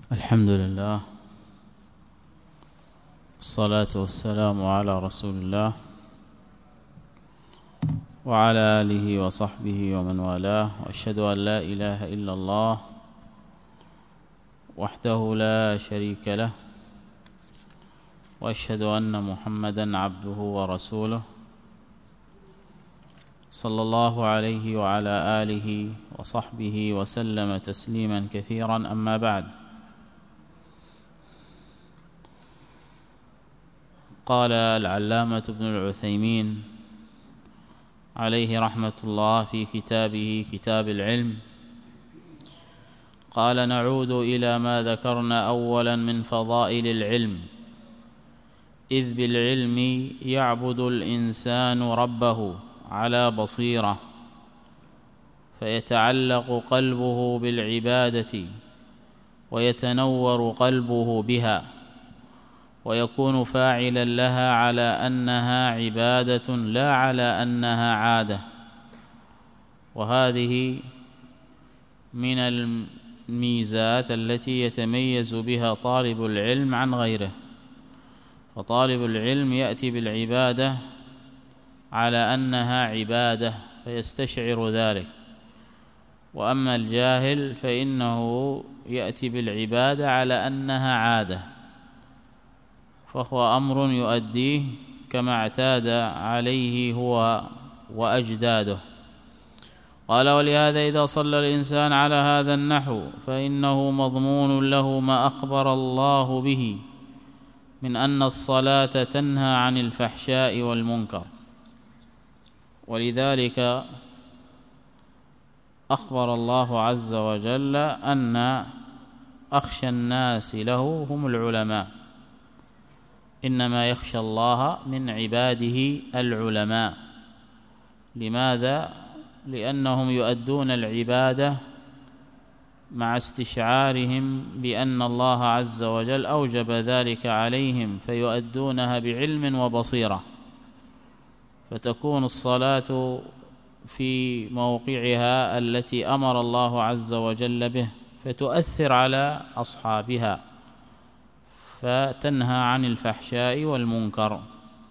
الحمد لله، الصلاة والسلام على رسول الله وعلى آله وصحبه ومن والاه، وأشهد أن لا إله إلا الله وحده لا شريك له، وأشهد أن محمدًا عبده ورسوله صلى الله عليه وعلى آله وصحبه وسلم تسليمًا كثيرًا. أما بعد، قال العلامة ابن العثيمين عليه رحمة الله في كتابه كتاب العلم، قال: نعود إلى ما ذكرنا أولا من فضائل العلم، إذ بالعلم يعبد الإنسان ربه على بصيرة، فيتعلق قلبه بالعبادة ويتنور قلبه بها، ويكون فاعلا لها على أنها عبادة لا على أنها عادة. وهذه من الميزات التي يتميز بها طالب العلم عن غيره، فطالب العلم يأتي بالعبادة على أنها عبادة فيستشعر ذلك، وأما الجاهل فإنه يأتي بالعبادة على أنها عادة، فهو أمر يؤديه كما اعتاد عليه هو وأجداده. قال: ولهذا إذا صلى الإنسان على هذا النحو فإنه مضمون له ما أخبر الله به من أن الصلاة تنهى عن الفحشاء والمنكر، ولذلك أخبر الله عز وجل أن أخشى الناس له هم العلماء، إنما يخشى الله من عباده العلماء. لماذا؟ لأنهم يؤدون العبادة مع استشعارهم بأن الله عز وجل أوجب ذلك عليهم، فيؤدونها بعلم وبصيرة، فتكون الصلاة في موقعها التي أمر الله عز وجل به، فتؤثر على أصحابها، فتنهى عن الفحشاء والمنكر،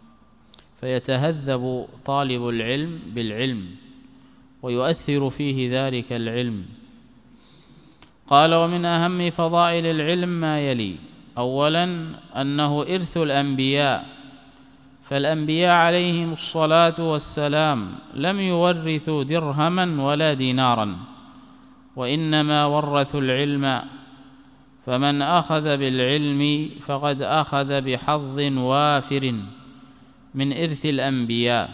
فيتهذب طالب العلم بالعلم ويؤثر فيه ذلك العلم. قال: ومن أهم فضائل العلم ما يلي: أولا أنه إرث الأنبياء، فالأنبياء عليهم الصلاة والسلام لم يورثوا درهما ولا دينارا، وإنما ورثوا العلم، فمن أخذ بالعلم فقد أخذ بحظ وافر من إرث الأنبياء.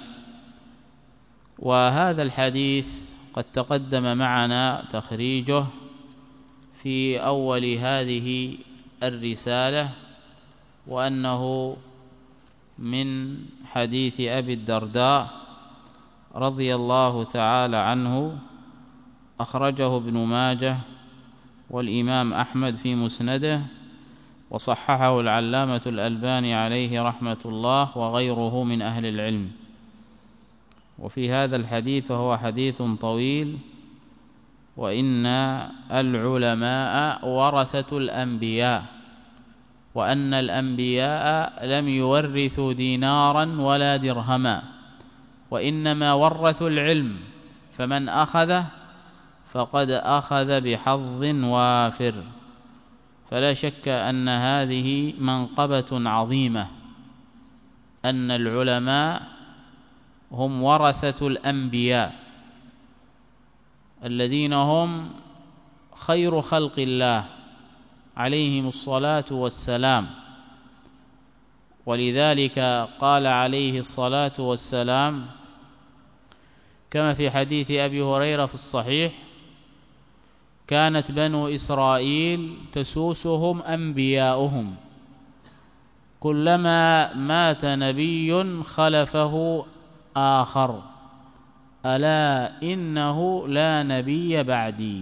وهذا الحديث قد تقدم معنا تخريجه في أول هذه الرسالة، وأنه من حديث أبي الدرداء رضي الله تعالى عنه، أخرجه ابن ماجه والإمام أحمد في مسنده، وصححه العلامة الألباني عليه رحمة الله وغيره من أهل العلم. وفي هذا الحديث فهو حديث طويل: وإن العلماء ورثة الأنبياء، وأن الأنبياء لم يورثوا دينارا ولا درهما، وإنما ورثوا العلم، فمن أخذه فقد أخذ بحظ وافر. فلا شك أن هذه منقبة عظيمة، أن العلماء هم ورثة الأنبياء الذين هم خير خلق الله عليهم الصلاة والسلام. ولذلك قال عليه الصلاة والسلام كما في حديث أبي هريرة في الصحيح: كانت بنو إسرائيل تسوسهم أنبياؤهم، كلما مات نبي خلفه آخر، ألا إنه لا نبي بعدي.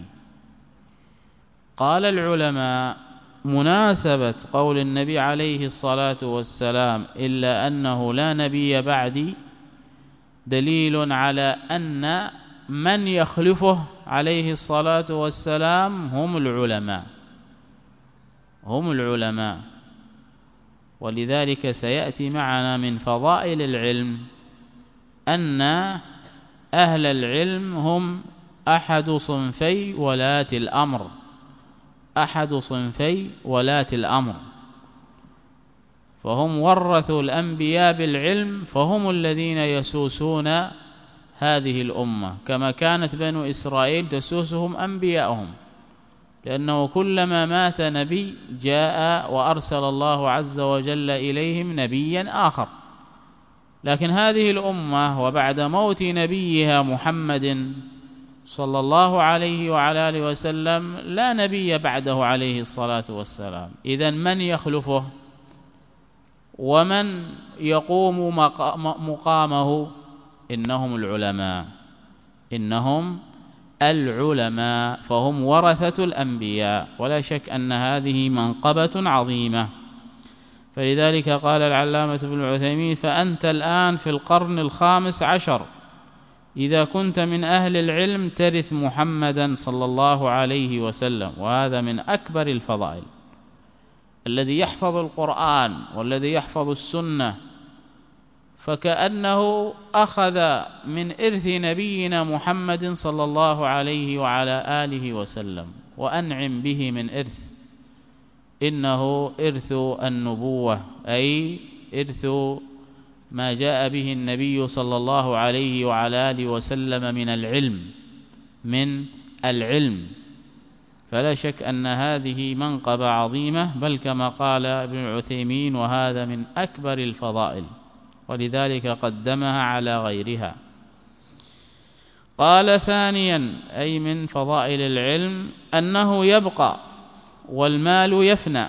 قال العلماء: مناسبة قول النبي عليه الصلاة والسلام إلا أنه لا نبي بعدي دليل على أن من يخلفه عليه الصلاة والسلام هم العلماء، هم العلماء. ولذلك سيأتي معنا من فضائل العلم أن أهل العلم هم أحد صنفي ولاة الأمر، أحد صنفي ولاة الأمر، فهم ورثوا الأنبياء بالعلم، فهم الذين يسوسون هذه الأمة، كما كانت بنو إسرائيل تسوسهم أنبياءهم، لأنه كلما مات نبي جاء وأرسل الله عز وجل إليهم نبيا آخر. لكن هذه الأمة وبعد موت نبيها محمد صلى الله عليه وعلى آله وسلم لا نبي بعده عليه الصلاة والسلام. إذن من يخلفه ومن يقوم مقامه؟ إنهم العلماء، إنهم العلماء، فهم ورثة الأنبياء، ولا شك أن هذه منقبة عظيمة. فلذلك قال العلامة ابن العثيمين: فأنت الآن في القرن ال15، إذا كنت من أهل العلم ترث محمدا صلى الله عليه وسلم، وهذا من أكبر الفضائل. الذي يحفظ القرآن والذي يحفظ السنة فكأنه أخذ من إرث نبينا محمد صلى الله عليه وعلى آله وسلم، وأنعم به من إرث، إنه إرث النبوة، أي إرث ما جاء به النبي صلى الله عليه وعلى آله وسلم من العلم. فلا شك أن هذه منقبة عظيمة، بل كما قال ابن العثيمين: وهذا من أكبر الفضائل، ولذلك قدمها على غيرها. قال: ثانيا، أي من فضائل العلم، أنه يبقى والمال يفنى.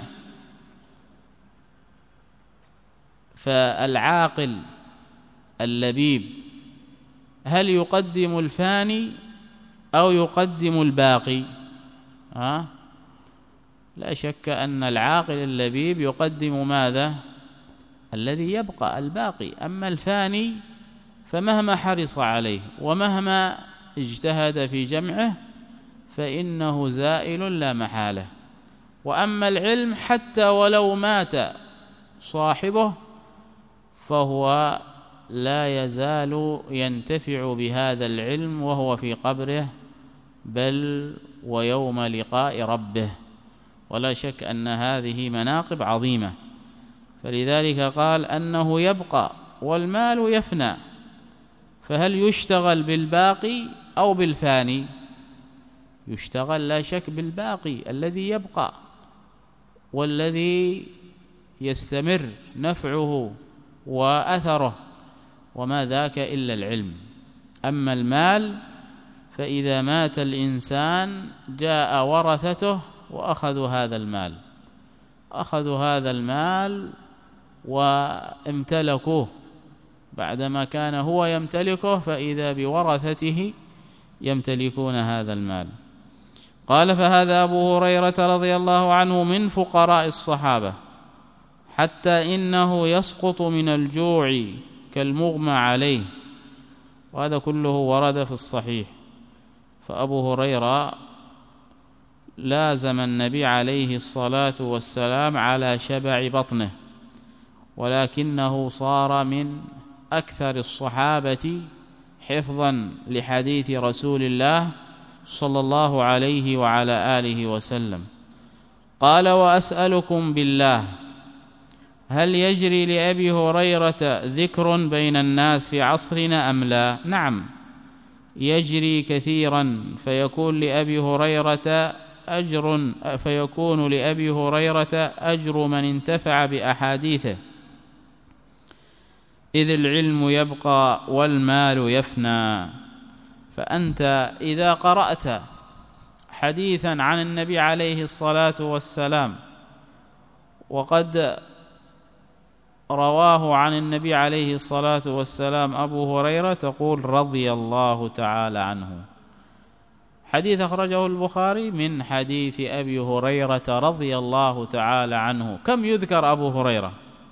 فالعاقل اللبيب هل يقدم الفاني أو يقدم الباقي؟ لا شك أن العاقل اللبيب يقدم ماذا؟ الذي يبقى، الباقي. أما الفاني فمهما حرص عليه ومهما اجتهد في جمعه فإنه زائل لا محالة. وأما العلم حتى ولو مات صاحبه فهو لا يزال ينتفع بهذا العلم وهو في قبره، بل ويوم لقاء ربه. ولا شك أن هذه مناقب عظيمة. فلذلك قال أنه يبقى والمال يفنى. فهل يشتغل بالباقي أو بالفاني؟ يشتغل لا شك بالباقي الذي يبقى والذي يستمر نفعه وأثره، وما ذاك إلا العلم. أما المال فإذا مات الإنسان جاء ورثته وأخذوا هذا المال وامتلكوه بعدما كان هو يمتلكه، فإذا بورثته يمتلكون هذا المال. قال: فهذا أبو هريرة رضي الله عنه من فقراء الصحابة، حتى إنه يسقط من الجوع كالمغمى عليه. وهذا كله ورد في الصحيح. فأبو هريرة لازم النبي عليه الصلاة والسلام على شبع بطنه، ولكنه صار من أكثر الصحابة حفظا لحديث رسول الله صلى الله عليه وعلى آله وسلم. قال: وأسألكم بالله، هل يجري لأبي هريرة ذكر بين الناس في عصرنا أم لا؟ نعم، يجري كثيرا، فيكون لأبي هريرة أجر من انتفع بأحاديثه، إذ العلم يبقى والمال يفنى. فأنت إذا قرأت حديثا عن النبي عليه الصلاة والسلام وقد رواه عن النبي عليه الصلاة والسلام أبو هريرة تقول رضي الله تعالى عنه. حديث أخرجه البخاري من حديث أبي هريرة رضي الله تعالى عنه. كم يذكر أبو هريرة؟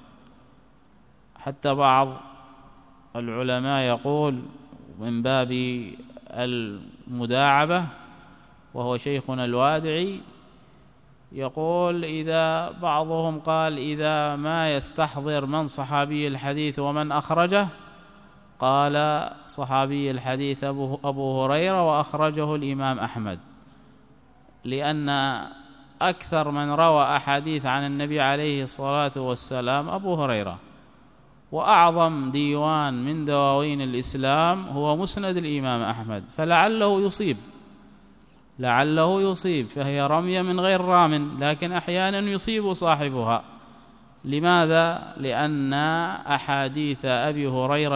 حتى بعض العلماء يقول من باب المداعبة، وهو شيخنا الوادعي، يقول إذا بعضهم قال إذا ما يستحضر من صحابي الحديث ومن أخرجه، قال صحابي الحديث أبو هريرة وأخرجه الإمام أحمد، لأن أكثر من روى أحاديث عن النبي عليه الصلاة والسلام أبو هريرة، وأعظم ديوان من دواوين الإسلام هو مسند الإمام أحمد، فلعله يصيب، فهي رمية من غير رام، لكن أحيانا يصيب صاحبها. لماذا؟ لأن أحاديث أبي هريرة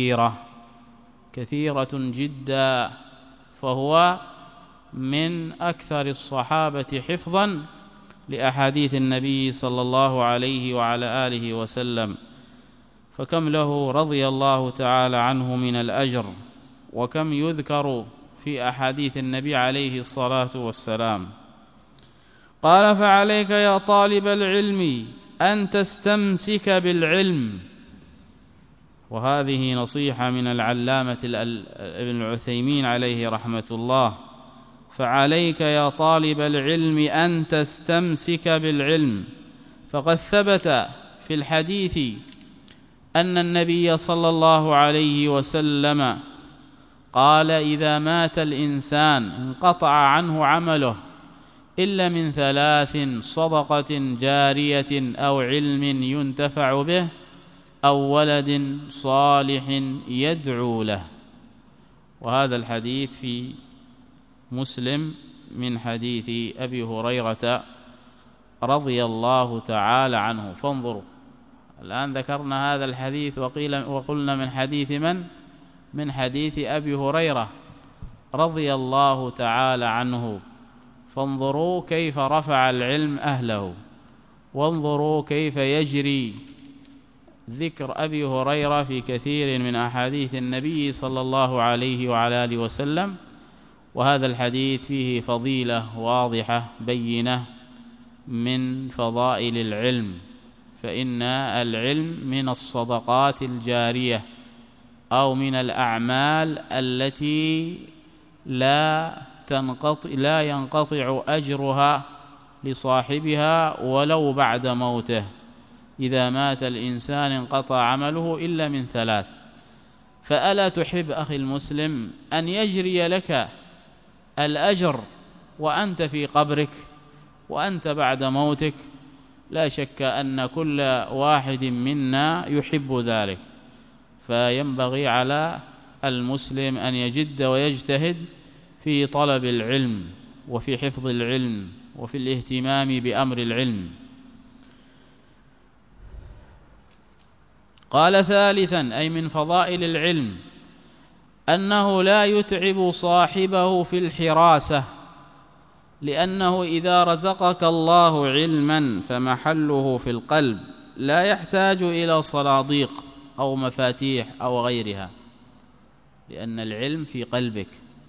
كثيرة جدا، فهو من أكثر الصحابة حفظا لأحاديث النبي صلى الله عليه وعلى آله وسلم، فكم له رضي الله تعالى عنه من الأجر، وكم يذكر في أحاديث النبي عليه الصلاة والسلام. قال: فعليك يا طالب العلم أن تستمسك بالعلم. وهذه نصيحة من العلامة ابن العثيمين عليه رحمة الله. فعليك يا طالب العلم أن تستمسك بالعلم، فقد ثبت في الحديث أن النبي صلى الله عليه وسلم قال: إذا مات الإنسان انقطع عنه عمله إلا من 3: صدقة جارية أو علم ينتفع به أو ولد صالح يدعو له. وهذا الحديث في مسلم من حديث أبي هريرة رضي الله تعالى عنه. فانظروا، الآن ذكرنا هذا الحديث وقلنا من حديث من حديث أبي هريرة رضي الله تعالى عنه. فانظروا كيف رفع العلم أهله، وانظروا كيف يجري ذكر أبي هريرة في كثير من أحاديث النبي صلى الله عليه وعلى آله وسلم. وهذا الحديث فيه فضيلة واضحة بينة من فضائل العلم، فإن العلم من الصدقات الجارية أو من الأعمال التي لا ينقطع أجرها لصاحبها ولو بعد موته. إذا مات الإنسان انقطع عمله إلا من 3. فألا تحب أخي المسلم أن يجري لك الأجر وأنت في قبرك وأنت بعد موتك؟ لا شك أن كل واحد منا يحب ذلك، فينبغي على المسلم أن يجد ويجتهد في طلب العلم وفي حفظ العلم وفي الاهتمام بأمر العلم. قال: ثالثا، أي من فضائل العلم، أنه لا يتعب صاحبه في الحراسة، لأنه إذا رزقك الله علما فمحله في القلب، لا يحتاج إلى صناديق أو مفاتيح أو غيرها، لأن العلم في قلبك.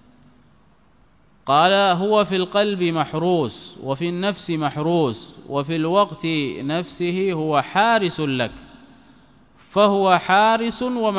قال: هو في القلب محروس، وفي النفس محروس، وفي الوقت نفسه هو حارس لك، فهو حارس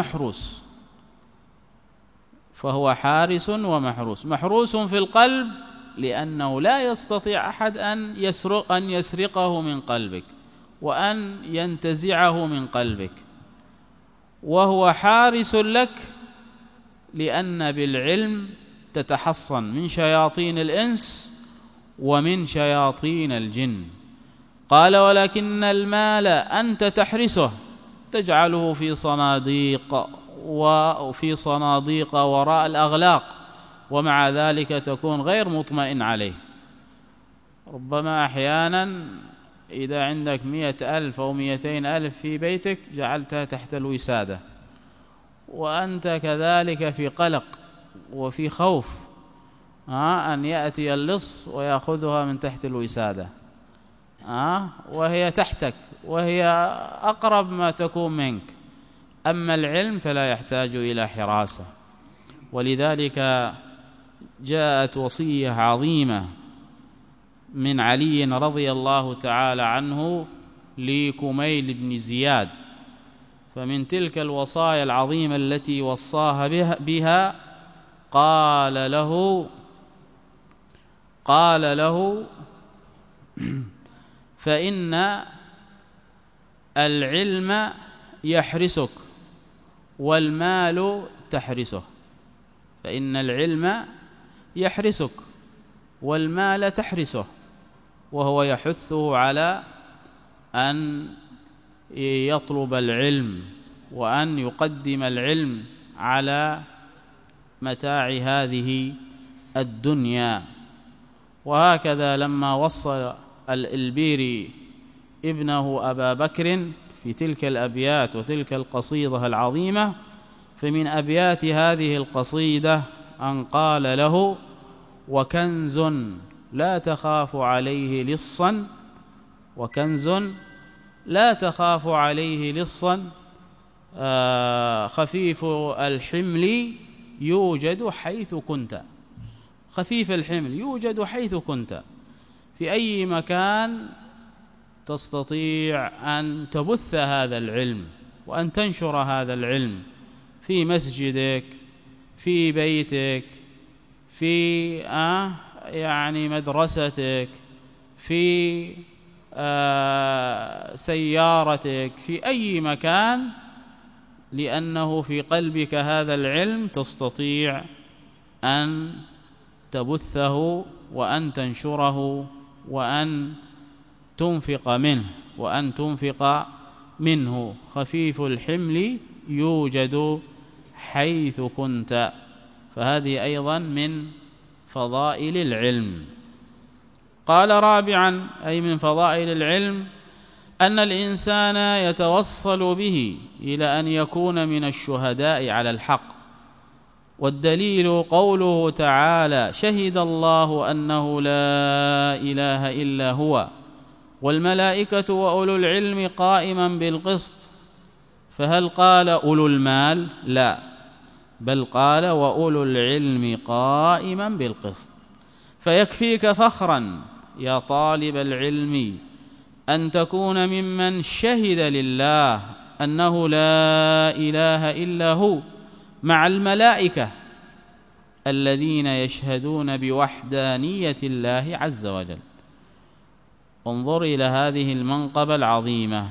ومحروس. محروس في القلب لأنه لا يستطيع أحد أن يسرقه من قلبك وأن ينتزعه من قلبك، وهو حارس لك لأن بالعلم تتحصن من شياطين الإنس ومن شياطين الجن. قال: ولكن المال أنت تحرسه، تجعله في صناديق وراء الأغلاق، ومع ذلك تكون غير مطمئن عليه. ربما أحيانا إذا عندك 100,000 أو 200,000 في بيتك جعلتها تحت الوسادة، وأنت كذلك في قلق وفي خوف أن يأتي اللص ويأخذها من تحت الوسادة، وهي تحتك وهي أقرب ما تكون منك. أما العلم فلا يحتاج إلى حراسة. ولذلك جاءت وصية عظيمة من علي رضي الله تعالى عنه لكميل بن زياد. فمن تلك الوصايا العظيمة التي وصاها بها قال له فإن العلم يحرسك والمال تحرسه، فإن العلم يحرسك والمال تحرسه، وهو يحثه على أن يطلب العلم وأن يقدم العلم على متاع هذه الدنيا. وهكذا لما وصى الإلبيري ابنه أبا بكر في تلك الأبيات وتلك القصيدة العظيمة، فمن أبيات هذه القصيدة أن قال له: وكنز لا تخاف عليه لصا، وكنز لا تخاف عليه لصا خفيف الحمل يوجد حيث كنت. خفيف الحمل يوجد حيث كنت، في أي مكان تستطيع أن تبث هذا العلم وأن تنشر هذا العلم، في مسجدك، في بيتك، في يعني مدرستك، في سيارتك، في أي مكان، لأنه في قلبك هذا العلم تستطيع أن تبثه وأن تنشره وأن تنفق منه. خفيف الحمل يوجد حيث كنت. فهذه أيضا من فضائل العلم. قال: رابعا، أي من فضائل العلم، أن الإنسان يتوصل به إلى أن يكون من الشهداء على الحق. والدليل قوله تعالى: شهد الله أنه لا إله إلا هو والملائكة وأولو العلم قائما بالقسط. فهل قال أولو المال؟ لا، بل قال وأولو العلم قائما بالقسط. فيكفيك فخرا يا طالب العلم أن تكون ممن شهد لله أنه لا إله إلا هو، مع الملائكة الذين يشهدون بوحدانية الله عز وجل. انظر إلى هذه المنقبة العظيمة.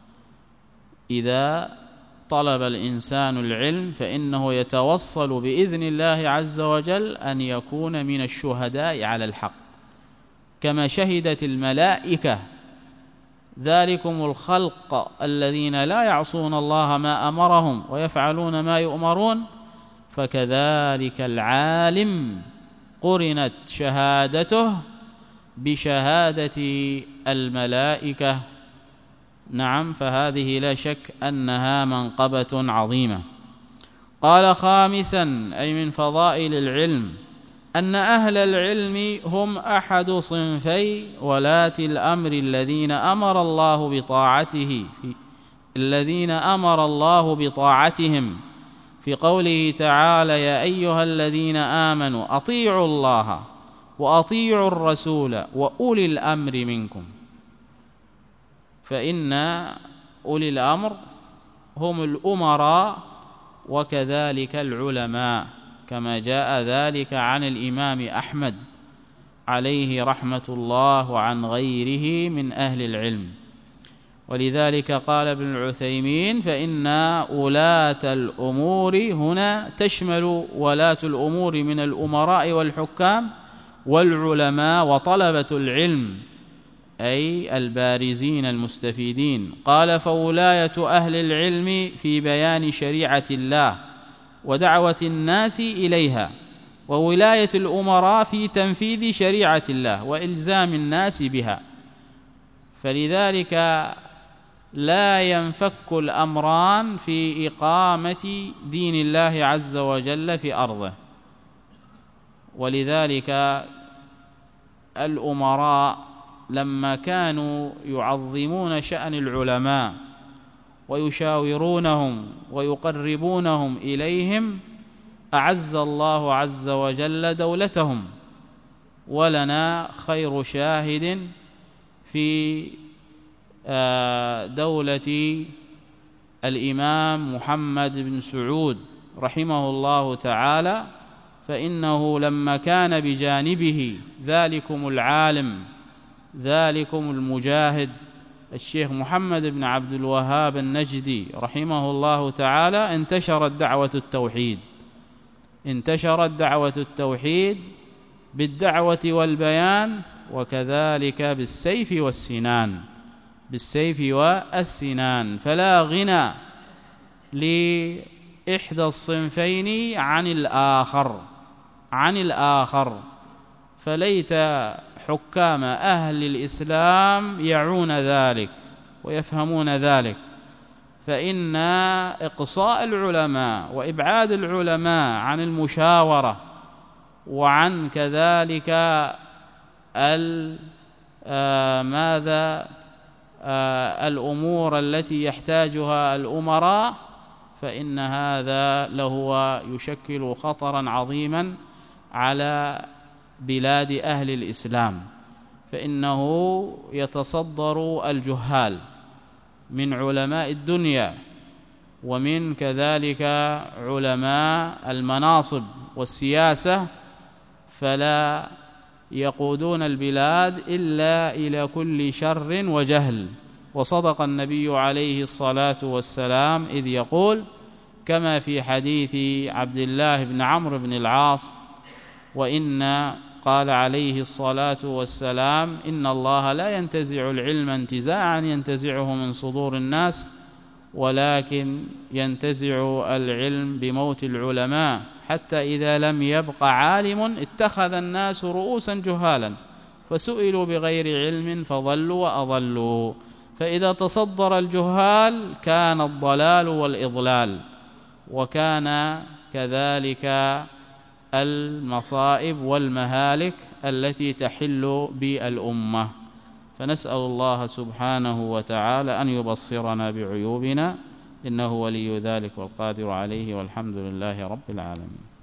إذا طلب الإنسان العلم فإنه يتوصل بإذن الله عز وجل أن يكون من الشهداء على الحق، كما شهدت الملائكة ذلكم الخلق الذين لا يعصون الله ما أمرهم ويفعلون ما يؤمرون، فكذلك العالم قرنت شهادته بشهادة الملائكة. نعم، فهذه لا شك أنها منقبة عظيمة. قال: خامسا، أي من فضائل العلم، أن أهل العلم هم أحد صنفي ولاة الأمر الذين أمر الله بطاعتهم في قوله تعالى: يا أيها الذين آمنوا أطيعوا الله وأطيعوا الرسول وأولي الأمر منكم. فإن أولي الأمر هم الأمراء وكذلك العلماء، كما جاء ذلك عن الإمام أحمد عليه رحمة الله وعن غيره من أهل العلم. ولذلك قال ابن العثيمين: فإن ولاة الأمور هنا تشمل ولاة الأمور من الأمراء والحكام والعلماء وطلبة العلم، أي البارزين المستفيدين. قال: فولاية أهل العلم في بيان شريعة الله ودعوة الناس إليها، وولاية الأمراء في تنفيذ شريعة الله وإلزام الناس بها. فلذلك لا ينفك الأمران في إقامة دين الله عز وجل في أرضه. ولذلك الأمراء لما كانوا يعظمون شأن العلماء ويشاورونهم ويقربونهم إليهم، أعز الله عز وجل دولتهم. ولنا خير شاهد في دولة الإمام محمد بن سعود رحمه الله تعالى، فإنه لما كان بجانبه ذلكم العالم ذلكم المجاهد الشيخ محمد بن عبد الوهاب النجدي رحمه الله تعالى انتشرت دعوة التوحيد بالدعوة والبيان، وكذلك بالسيف والسنان، فلا غنى لإحدى الصنفين عن الآخر. فليت حكام أهل الإسلام يعون ذلك ويفهمون ذلك، فإن إقصاء العلماء وإبعاد العلماء عن المشاورة وعن كذلك الأمور التي يحتاجها الأمراء، فإن هذا لهو يشكل خطرا عظيما على بلاد أهل الإسلام، فإنه يتصدر الجهال من علماء الدنيا ومن كذلك علماء المناصب والسياسة، فلا يقودون البلاد إلا إلى كل شر وجهل. وصدق النبي عليه الصلاة والسلام إذ يقول كما في حديث عبد الله بن عمرو بن العاص: قال عليه الصلاة والسلام: إن الله لا ينتزع العلم انتزاعا ينتزعه من صدور الناس، ولكن ينتزع العلم بموت العلماء، حتى إذا لم يبق عالم اتخذ الناس رؤوسا جهالا فسئلوا بغير علم فضلوا وأضلوا. فإذا تصدر الجهال كان الضلال والإضلال، وكان كذلك المصائب والمهالك التي تحل بالأمة. فنسأل الله سبحانه وتعالى أن يبصرنا بعيوبنا، إنه ولي ذلك والقادر عليه، والحمد لله رب العالمين.